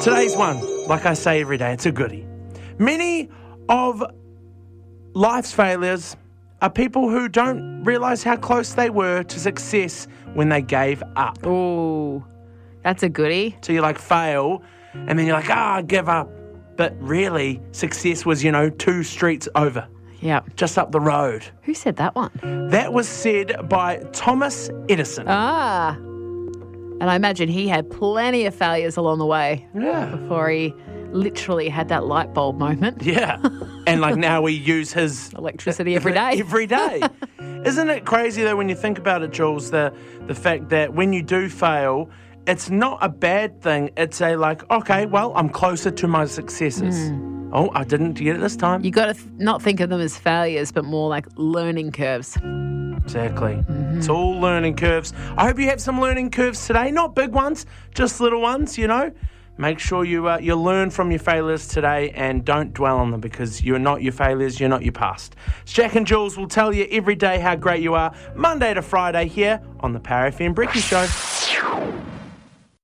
Today's one, like I say every day, it's a goodie. Many of life's failures are people who don't realise how close they were to success when they gave up. Ooh, that's a goodie. So you fail, and then you're like, I give up. But really, success was, 2 streets over. Yeah. Just up the road. Who said that one? That was said by Thomas Edison. Ah. And I imagine he had plenty of failures along the way. Yeah. Before he literally had that light bulb moment. Yeah. And now we use his electricity every day. Every day. Isn't it crazy though when you think about it, Jules, the fact that when you do fail, it's not a bad thing. It's okay, well, I'm closer to my successes. Oh, I didn't get it this time. You got to not think of them as failures, but more like learning curves. Exactly. Mm-hmm. It's all learning curves. I hope you have some learning curves today. Not big ones, just little ones, Make sure you learn from your failures today and don't dwell on them because you're not your failures, you're not your past. It's Jack and Jules will tell you every day how great you are, Monday to Friday here on the Power FM Breakfast Show.